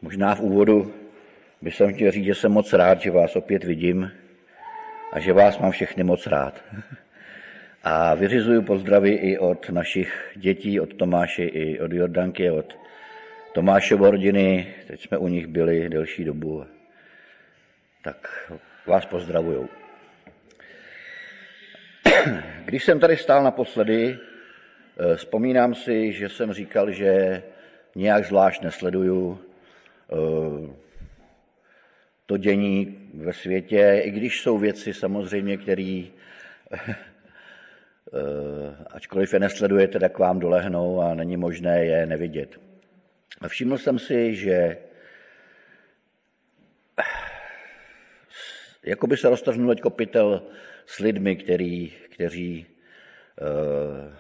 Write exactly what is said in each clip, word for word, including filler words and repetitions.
Možná v úvodu bych jsem chtěl říct, že jsem moc rád, že vás opět vidím a že vás mám všechny moc rád. A vyřizuju pozdravy i od našich dětí, od Tomáše i od Jordanky, od Tomášovo rodiny. Teď jsme u nich byli delší dobu. Tak vás pozdravujou. Když jsem tady stál naposledy, vzpomínám si, že jsem říkal, že nějak zvlášť nesleduju to dění ve světě, i když jsou věci samozřejmě, které, ačkoliv je nesledujete, tak vám dolehnou a není možné je nevidět. A všiml jsem si, že jakoby se roztrhnul teď pytel s lidmi, který, kteří uh,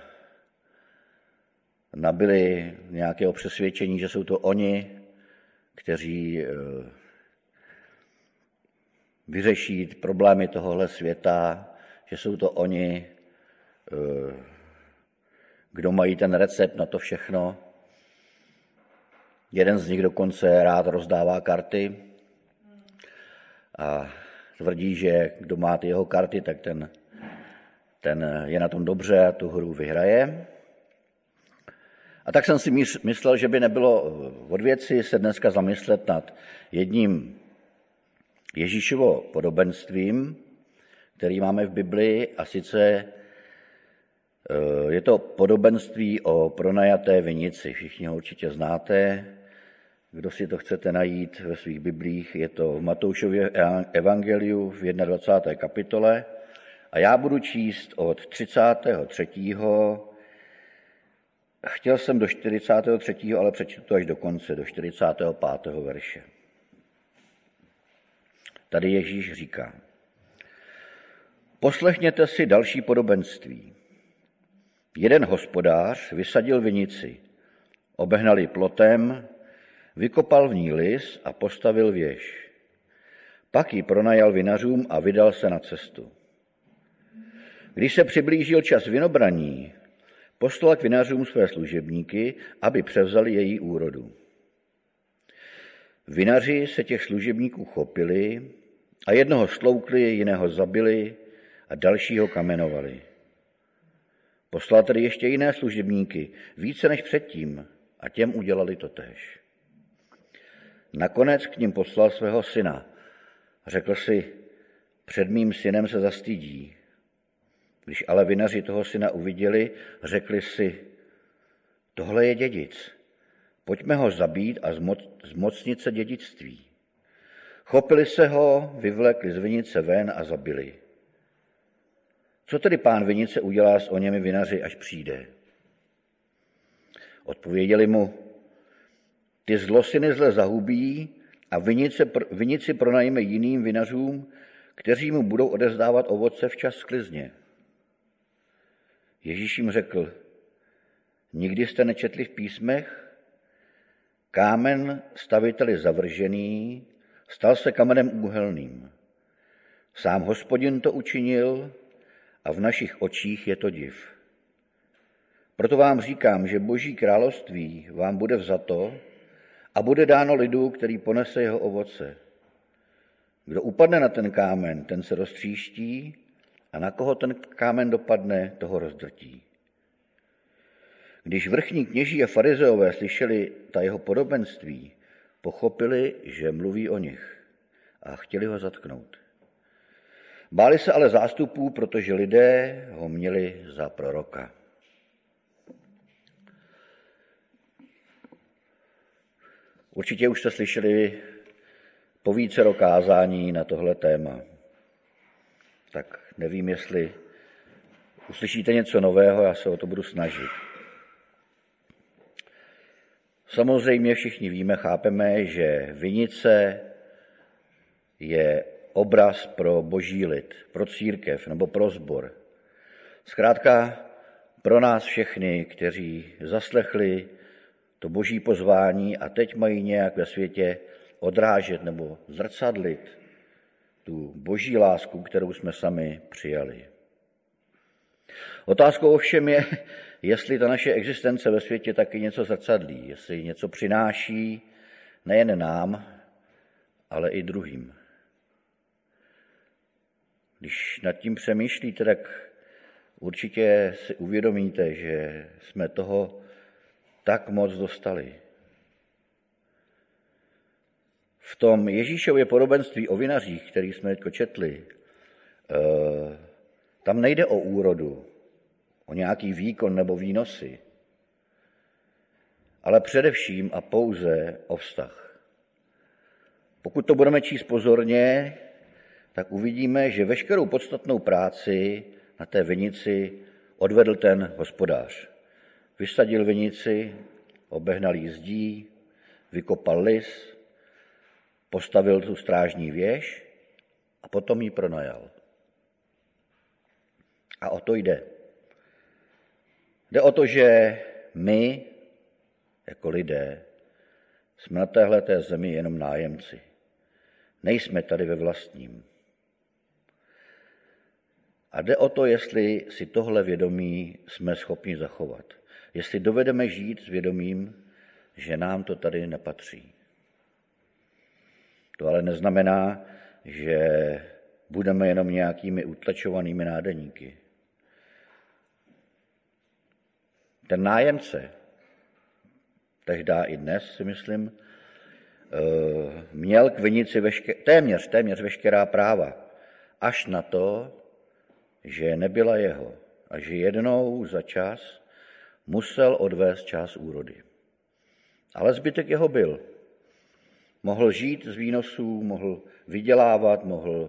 nabili nějakého přesvědčení, že jsou to oni, kteří uh, vyřeší problémy tohohle světa, že jsou to oni, uh, kdo mají ten recept na to všechno. Jeden z nich dokonce rád rozdává karty a tvrdí, že kdo má ty jeho karty, tak ten, ten je na tom dobře a tu hru vyhraje. A tak jsem si myslel, že by nebylo od věci se dneska zamyslet nad jedním Ježíšovo podobenstvím, který máme v Biblii, a sice je to podobenství o pronajaté vinici. Všichni ho určitě znáte. Kdo si to chcete najít ve svých biblích, je to v Matoušově evangeliu v dvacáté první kapitole. A já budu číst od třicátého třetího Chtěl jsem do čtyřicátého třetího ale přečtu to až do konce, do čtyřicátého pátého verše. Tady Ježíš říká: Poslechněte si další podobenství. Jeden hospodář vysadil vinici, obehnal ji plotem, vykopal v ní lis a postavil věž. Pak ji pronajal vinařům a vydal se na cestu. Když se přiblížil čas vinobraní, poslal k vinařům své služebníky, aby převzali její úrodu. Vinaři se těch služebníků chopili a jednoho sloukli, jiného zabili a dalšího kamenovali. Poslal tedy ještě jiné služebníky, více než předtím, a těm udělali totéž. Nakonec k nim poslal svého syna. Řekl si: před mým synem se zastydí. Když ale vinaři toho syna uviděli, řekli si: tohle je dědic, pojďme ho zabít a zmocnit se dědictví. Chopili se ho, vyvlekli z vinice ven a zabili. Co tedy pán vinice udělá s oněmi vinaři, až přijde? Odpověděli mu: ty zlosyny zle zahubí a vinice, vinici pronajme jiným vinařům, kteří mu budou odevzdávat ovoce včas sklizně. Ježíš jim řekl: nikdy jste nečetli v písmech? Kámen staviteli zavržený stal se kamenem úhelným. Sám Hospodin to učinil a v našich očích je to div. Proto vám říkám, že Boží království vám bude vzato a bude dáno lidu, který ponese jeho ovoce. Kdo upadne na ten kámen, ten se roztříští, a na koho ten kámen dopadne, toho rozdrtí. Když vrchní kněží a farizeové slyšeli ta jeho podobenství, pochopili, že mluví o nich, a chtěli ho zatknout. Báli se ale zástupů, protože lidé ho měli za proroka. Určitě už jste slyšeli po vícero kázání na tohle téma. Tak nevím, jestli uslyšíte něco nového, já se o to budu snažit. Samozřejmě všichni víme, chápeme, že vinice je obraz pro boží lid, pro církev nebo pro sbor. Zkrátka pro nás všechny, kteří zaslechli to boží pozvání a teď mají nějak ve světě odrážet nebo zrcadlit tu boží lásku, kterou jsme sami přijali. Otázkou ovšem je, jestli ta naše existence ve světě taky něco zrcadlí, jestli něco přináší Nejen nám, ale i druhým. Když nad tím přemýšlíte, tak určitě si uvědomíte, že jsme toho tak moc dostali. V tom Ježíšově podobenství o vinařích, který jsme teď četli, tam nejde o úrodu, o nějaký výkon nebo výnosy, ale především a pouze o vztah. Pokud to budeme číst pozorně, tak uvidíme, že veškerou podstatnou práci na té vinici odvedl ten hospodář. Vysadil vinici, obehnal jí zdí, vykopal lis, postavil tu strážní věž a potom ji pronajal. A o to jde. Jde o to, že my, jako lidé, jsme na téhleté zemi jenom nájemci. Nejsme tady ve vlastním. A jde o to, jestli si tohle vědomí jsme schopni zachovat. Jestli dovedeme žít s vědomím, že nám to tady nepatří. To ale neznamená, že budeme jenom nějakými utlačovanými nádeníky. Ten nájemce, tehdy i dnes, si myslím, měl k vinici veške, téměř, téměř veškerá práva, až na to, že nebyla jeho a že jednou za čas musel odvést část úrody. Ale zbytek jeho byl. Mohl žít z výnosů, mohl vydělávat, mohl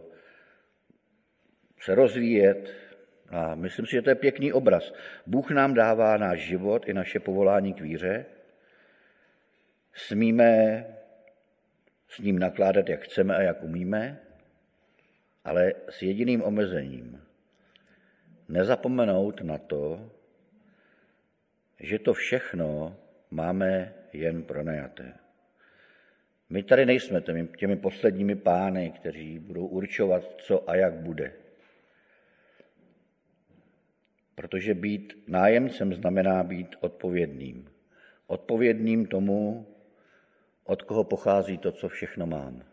se rozvíjet a myslím si, že to je pěkný obraz. Bůh nám dává náš život i naše povolání k víře. Smíme s ním nakládat, jak chceme a jak umíme, ale s jediným omezením. Nezapomenout na to, že to všechno máme jen pronajaté. My tady nejsme těmi, těmi posledními pány, kteří budou určovat, co a jak bude. Protože být nájemcem znamená být odpovědným. Odpovědným tomu, od koho pochází to, co všechno mám.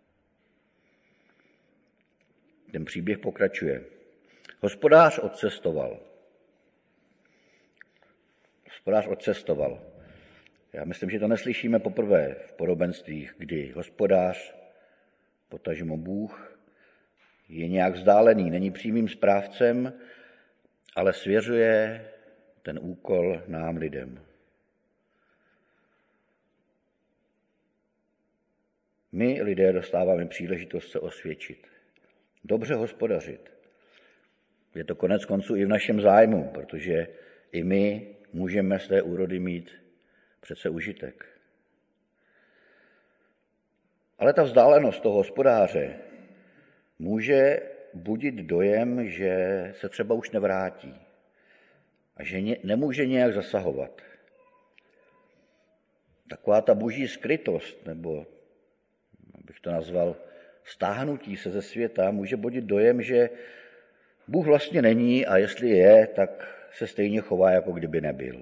Ten příběh pokračuje. Hospodář odcestoval. Hospodář odcestoval. Já myslím, že to neslyšíme poprvé v podobenstvích, kdy hospodář, potažmo Bůh, je nějak vzdálený, není přímým správcem, ale svěřuje ten úkol nám lidem. My lidé dostáváme příležitost se osvědčit, dobře hospodařit. Je to konec konců i v našem zájmu, protože i my můžeme z té úrody mít přece užitek. Ale ta vzdálenost toho hospodáře může budit dojem, že se třeba už nevrátí a že nemůže nějak zasahovat. Taková ta boží skrytost, nebo bych to nazval stáhnutí se ze světa, může budit dojem, že Bůh vlastně není a jestli je, tak se stejně chová, jako kdyby nebyl.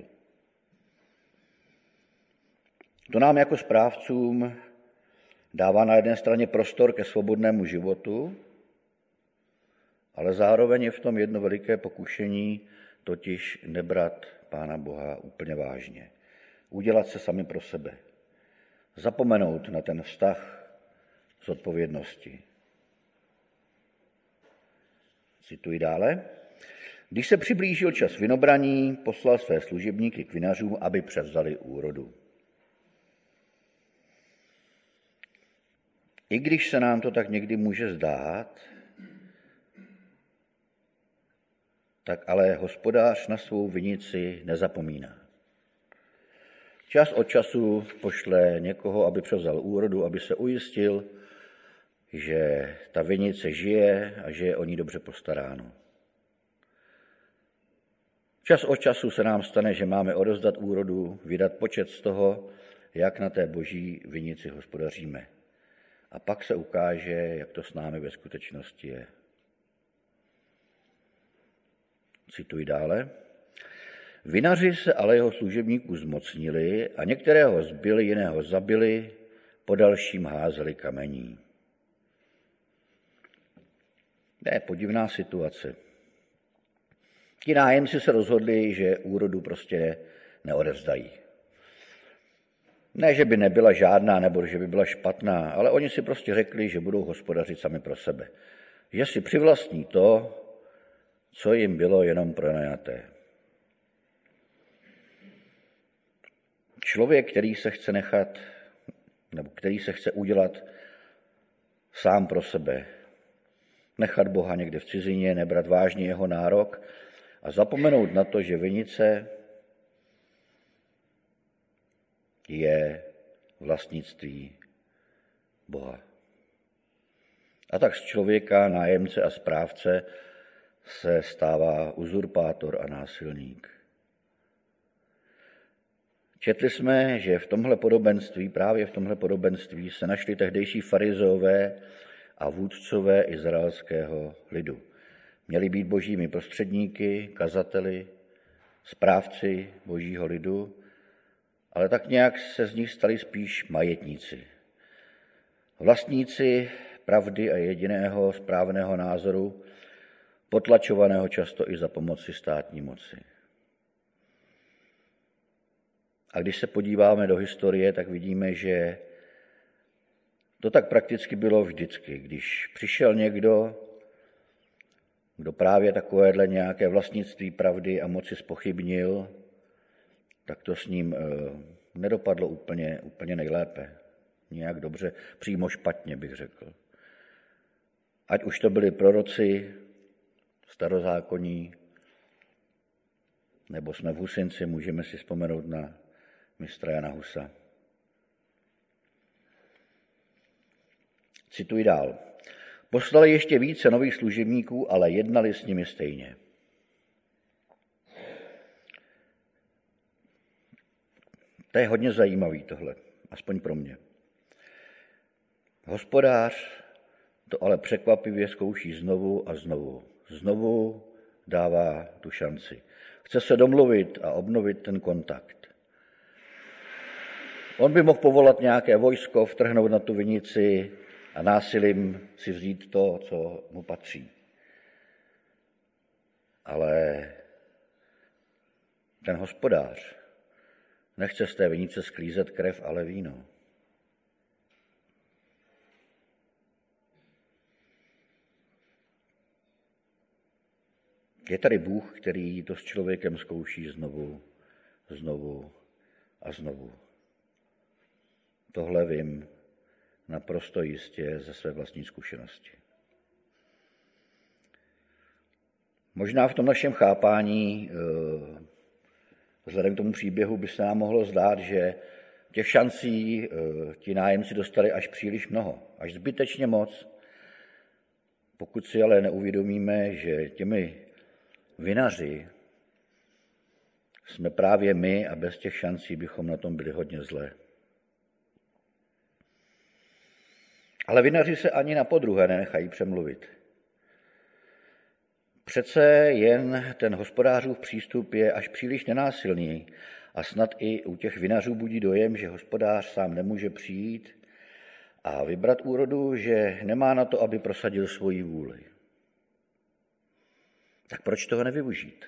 To nám jako správcům dává na jedné straně prostor ke svobodnému životu, ale zároveň je v tom jedno veliké pokušení, totiž nebrat Pána Boha úplně vážně. Udělat se sami pro sebe. Zapomenout na ten vztah z odpovědnosti. Cituji dále. Když se přiblížil čas vinobraní, poslal své služebníky k vinařům, aby převzali úrodu. I když se nám to tak někdy může zdát, tak ale hospodář na svou vinici nezapomíná. Čas od času pošle někoho, aby převzal úrodu, aby se ujistil, že ta vinice žije a že je o ní dobře postaráno. Čas od času se nám stane, že máme odevzdat úrodu, vydat počet z toho, jak na té boží vinici hospodaříme. A pak se ukáže, jak to s námi ve skutečnosti je. Cituji dále. Vinaři se ale jeho služebníků zmocnili a některého zbili, jiného zabili po dalším házeli kamení. To je podivná situace. Ti nájemci se rozhodli, že úrodu prostě neodevzdají. Ne, že by nebyla žádná, nebo že by byla špatná, ale oni si prostě řekli, že budou hospodařit sami pro sebe. Že si přivlastní to, co jim bylo jenom pronajaté. Člověk, který se chce nechat, nebo který se chce udělat sám pro sebe, nechat Boha někde v cizině, nebrat vážně jeho nárok a zapomenout na to, že vinice je vlastnictví Boha. A tak z člověka, nájemce a správce se stává uzurpátor a násilník. Četli jsme, že v tomhle podobenství, právě v tomhle podobenství se našli tehdejší farizeové a vůdcové izraelského lidu. Měli být božími prostředníky, kazateli, správci božího lidu, ale tak nějak se z nich stali spíš majetníci. Vlastníci pravdy a jediného správného názoru, potlačovaného často i za pomoci státní moci. A když se podíváme do historie, tak vidíme, že to tak prakticky bylo vždycky. Když přišel někdo, kdo právě takovéhle nějaké vlastnictví pravdy a moci zpochybnil, tak to s ním e, nedopadlo úplně, úplně nejlépe. Nějak dobře, přímo špatně bych řekl. Ať už to byli proroci, starozákonní, nebo jsme v Husinci, můžeme si vzpomenout na mistra Jana Husa. Cituji dál. Poslali ještě více nových služebníků, ale jednali s nimi stejně. To je hodně zajímavý tohle, aspoň pro mě. Hospodář to ale překvapivě zkouší znovu a znovu. Znovu dává tu šanci. Chce se domluvit a obnovit ten kontakt. On by mohl povolat nějaké vojsko, vtrhnout na tu vinici a násilím si vzít to, co mu patří. Ale ten hospodář nechce z té vinice sklízet krev, ale víno. Je tady Bůh, který to s člověkem zkouší znovu, znovu a znovu. Tohle vím naprosto jistě ze své vlastní zkušenosti. Možná v tom našem chápání, vzhledem k tomu příběhu, by se nám mohlo zdát, že těch šancí ti nájemci dostali až příliš mnoho, až zbytečně moc. Pokud si ale neuvědomíme, že těmi vinaři jsme právě my a bez těch šancí bychom na tom byli hodně zle. Ale vinaři se ani na podruhé nenechají přemluvit. Přece jen ten hospodářův přístup je až příliš nenásilný a snad i u těch vinařů budí dojem, že hospodář sám nemůže přijít a vybrat úrodu, že nemá na to, aby prosadil svoji vůli. Tak proč toho nevyužít?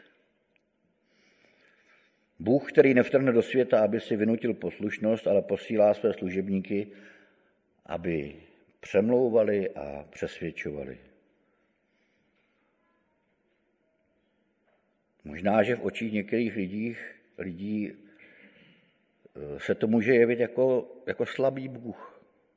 Bůh, který nevtrhne do světa, aby si vynutil poslušnost, ale posílá své služebníky, aby přemlouvali a přesvědčovali. Možná, že v očích některých lidí, lidí se to může jevit jako, jako slabý Bůh.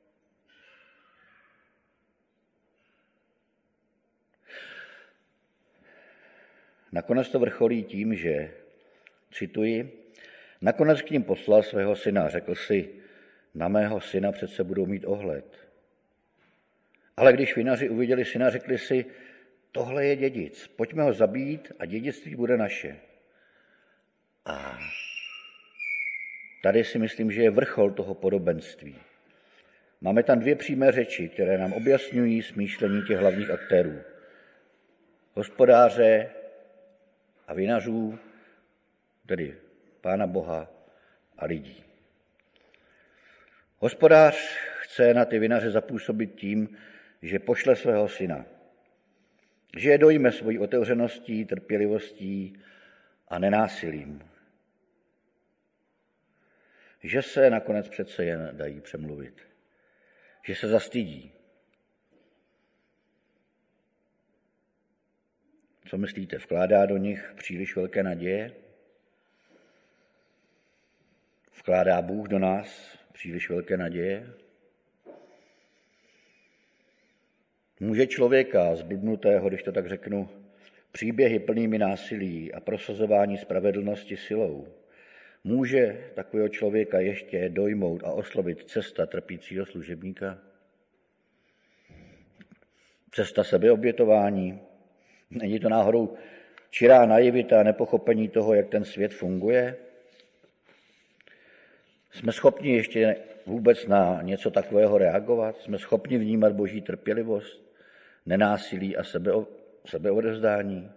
Nakonec to vrcholí tím, že, cituji, nakonec k ním poslal svého syna a řekl si, na mého syna přece budou mít ohled. Ale když vinaři uviděli syna, řekli si, tohle je dědic, pojďme ho zabít a dědictví bude naše. A tady si myslím, že je vrchol toho podobenství. Máme tam dvě přímé řeči, které nám objasňují smýšlení těch hlavních aktérů. Hospodáře a vinařů, tedy Pána Boha a lidí. Hospodář chce na ty vinaře zapůsobit tím, že pošle svého syna. Že je dojme svojí otevřeností, trpělivostí a nenásilím. Že se nakonec přece jen dají přemluvit. Že se zastydí. Co myslíte, vkládá do nich příliš velké naděje? Vkládá Bůh do nás příliš velké naděje? Může člověka zbludnutého, když to tak řeknu, příběhy plnými násilí a prosazování spravedlnosti silou, může takového člověka ještě dojmout a oslovit cesta trpícího služebníka? Cesta sebeobětování? Není to náhodou čirá naivita a nepochopení toho, jak ten svět funguje? Jsme schopni ještě vůbec na něco takového reagovat? Jsme schopni vnímat boží trpělivost, nenásilí a sebe, sebeodevzdání?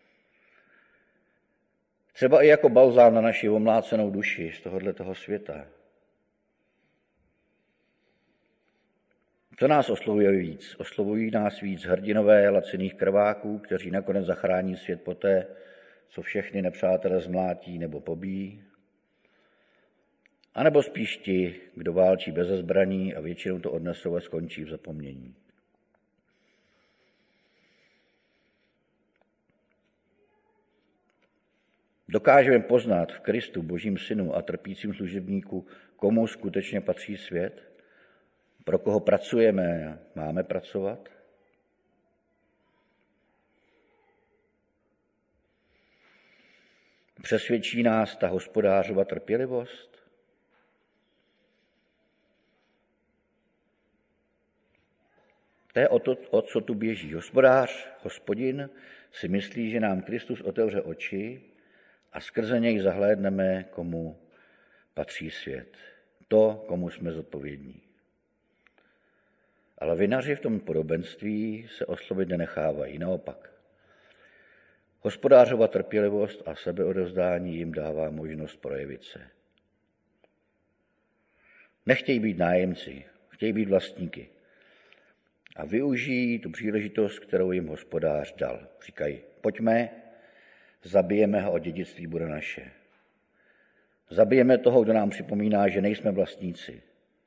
Třeba i jako balzám na naši omlácenou duši z tohoto světa. Co nás oslovuje víc? Oslovují nás víc hrdinové laciných krváků, kteří nakonec zachrání svět poté, co všechny nepřátele zmlátí nebo pobíjí? A nebo spíš ti, kdo válčí beze zbraní a většinou to odnesou a skončí v zapomnění? Dokážeme poznat v Kristu, Božím synu a trpícím služebníku, komu skutečně patří svět? Pro koho pracujeme, máme pracovat? Přesvědčí nás ta hospodářova trpělivost? To je o, to, o co tu běží. Hospodář, Hospodin, si myslí, že nám Kristus otevře oči a skrze něj zahlédneme, komu patří svět. To, komu jsme zodpovědní. Ale vinaři v tom podobenství se oslovit nenechávají, naopak. Hospodářova trpělivost a sebeodevzdání jim dává možnost projevit se. Nechtějí být nájemci, chtějí být vlastníky. A využijí tu příležitost, kterou jim hospodář dal. Říkají, pojďme, zabijeme ho a dědictví bude naše. Zabijeme toho, kdo nám připomíná, že nejsme vlastníci.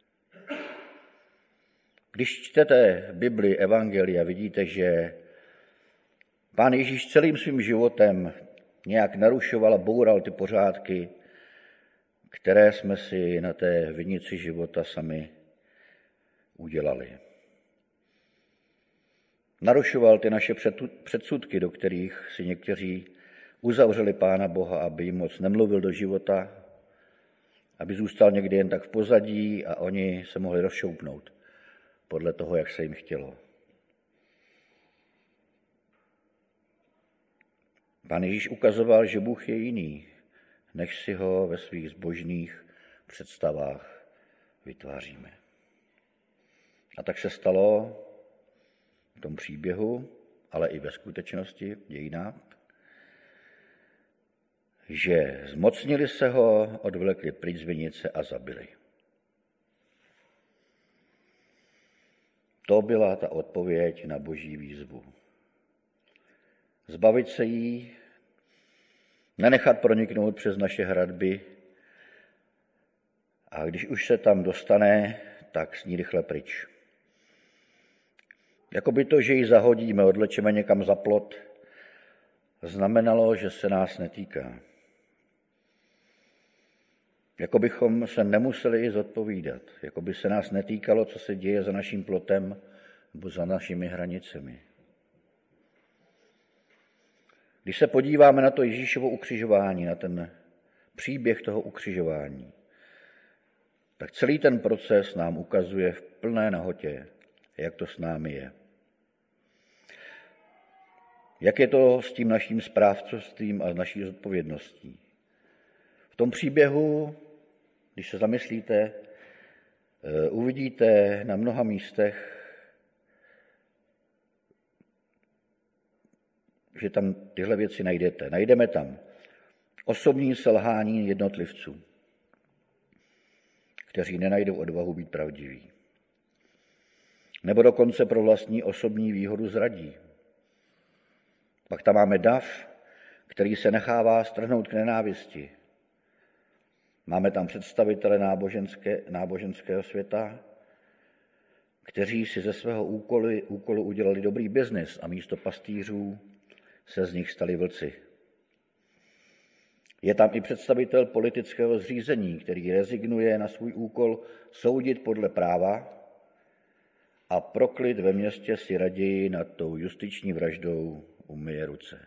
Když čtete Bibli, Evangelia, vidíte, že Pán Ježíš celým svým životem nějak narušoval a boural ty pořádky, které jsme si na té vinici života sami udělali. Narušoval ty naše předsudky, do kterých si někteří uzavřeli Pána Boha, aby jim moc nemluvil do života, aby zůstal někdy jen tak v pozadí a oni se mohli rozšoupnout podle toho, jak se jim chtělo. Pán Ježíš ukazoval, že Bůh je jiný, než si ho ve svých zbožných představách vytváříme. A tak se stalo v tom příběhu, ale i ve skutečnosti, v dějinách, že zmocnili se ho, odvlekli pryč z vinice a zabili. To byla ta odpověď na Boží výzvu. Zbavit se jí, nenechat proniknout přes naše hradby a když už se tam dostane, tak s ní rychle pryč. Jakoby to, že ji zahodíme, odlečeme někam za plot, znamenalo, že se nás netýká. Jako bychom se nemuseli i zodpovídat, jako by se nás netýkalo, co se děje za naším plotem nebo za našimi hranicemi. Když se podíváme na to Ježíšovo ukřižování, na ten příběh toho ukřižování, tak celý ten proces nám ukazuje v plné nahotě, jak to s námi je. Jak je to s tím naším správcovstvím a naší zodpovědností. V tom příběhu, když se zamyslíte, uvidíte na mnoha místech, že tam tyhle věci najdete. Najdeme tam osobní selhání jednotlivců, kteří nenajdou odvahu být pravdiví. nebo dokonce pro vlastní osobní výhodu zradí. Pak tam máme dav, který se nechává strhnout k nenávisti. Máme tam představitele náboženské, náboženského světa, kteří si ze svého úkolu, úkolu udělali dobrý biznis a místo pastýřů se z nich stali vlci. Je tam i představitel politického zřízení, který rezignuje na svůj úkol soudit podle práva a pro klid ve městě si raději nad tou justiční vraždou umyje ruce.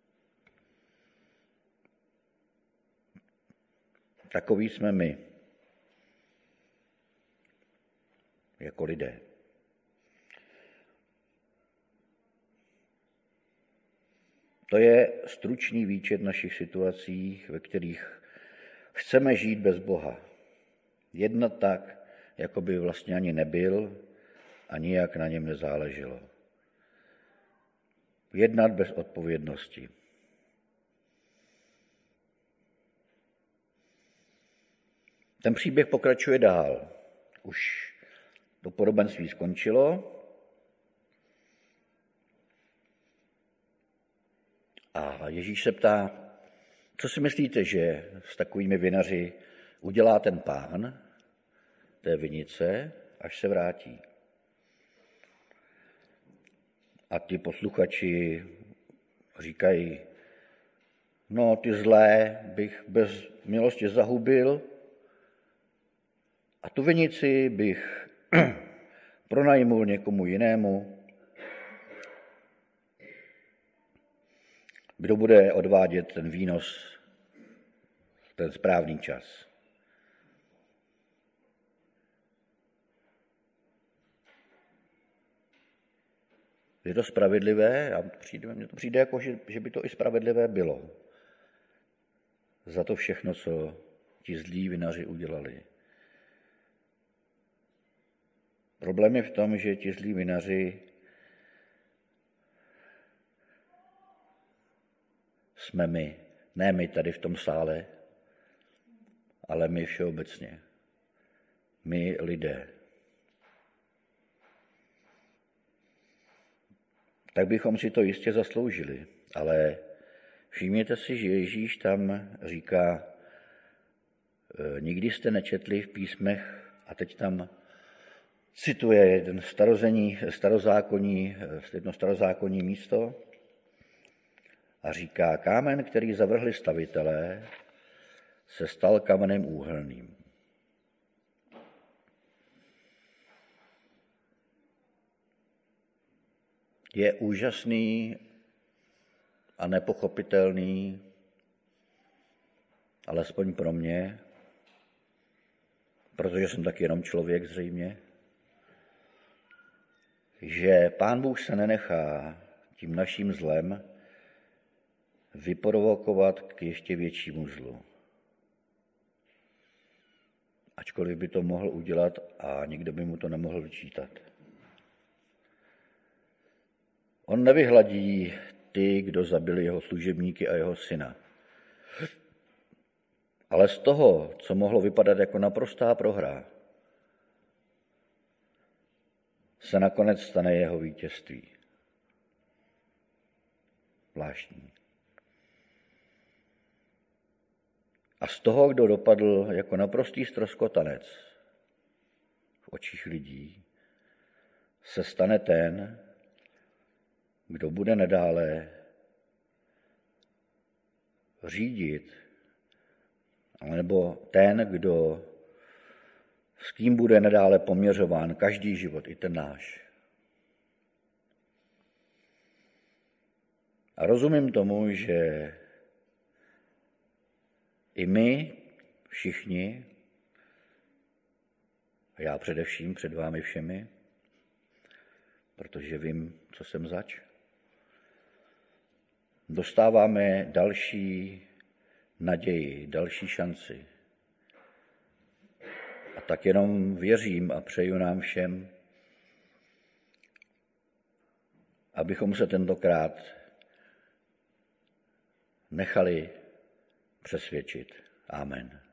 Takoví jsme my, jako lidé. To je stručný výčet našich situací, ve kterých chceme žít bez Boha. Jednat tak, jako by vlastně ani nebyl a nijak na něm nezáleželo. Jednat bez odpovědnosti. Ten příběh pokračuje dál. Už to podobenství skončilo a Ježíš se ptá, co si myslíte, že s takovými vinaři udělá ten pán té vinice, až se vrátí. A ti posluchači říkají, no ty zlé bych bez milosti zahubil a tu vinici bych pronajmul někomu jinému, kdo bude odvádět ten výnos v ten správný čas. Je to spravedlivé? A přijde, mně to přijde jako, že, že by to i spravedlivé bylo. Za to všechno, co ti zlí vinaři udělali. Problém je v tom, že ti zlí vinaři jsme my. Ne my tady v tom sále, ale my všeobecně. My lidé. Tak bychom si to jistě zasloužili, ale všimněte si, že Ježíš tam říká, nikdy jste nečetli v písmech, a teď tam cituje jeden starození, starozákonní, jedno starozákonní místo a říká, kámen, který zavrhli stavitelé, se stal kamenem úhelným. Je úžasný a nepochopitelný, alespoň pro mě, protože jsem taky jenom člověk zřejmě, že Pán Bůh se nenechá tím naším zlem vyprovokovat k ještě většímu zlu. Ačkoliv by to mohl udělat a nikdo by mu to nemohl vyčítat. On nevyhladí ty, kdo zabili jeho služebníky a jeho syna. Ale z toho, co mohlo vypadat jako naprostá prohra, se nakonec stane jeho vítězství. Zvláštní. A z toho, kdo dopadl jako naprostý ztroskotanec v očích lidí, se stane ten, kdo bude nadále řídit, nebo ten, kdo, s kým bude nadále poměřován každý život, i ten náš. A rozumím tomu, že i my všichni, a já především před vámi všemi, protože vím, co jsem zač, dostáváme další naději, další šanci. A tak jenom věřím a přeju nám všem, abychom se tentokrát nechali přesvědčit. Amen.